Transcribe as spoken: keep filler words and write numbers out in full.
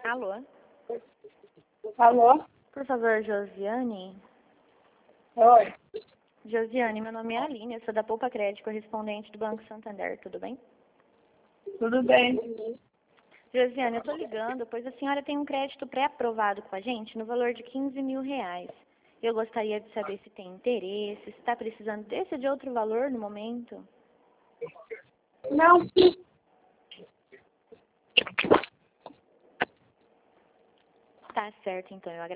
Alô? Alô? Por favor, Josiane? Oi. Josiane, meu nome é Aline, eu sou da Poupa Crédito, correspondente do Banco Santander, tudo bem? Tudo bem? Josiane, eu estou ligando, pois a senhora tem um crédito pré-aprovado com a gente no valor de quinze mil reais. Eu gostaria de saber se tem interesse, se está precisando desse ou de outro valor no momento. Não. Tá certo, então, eu agradeço.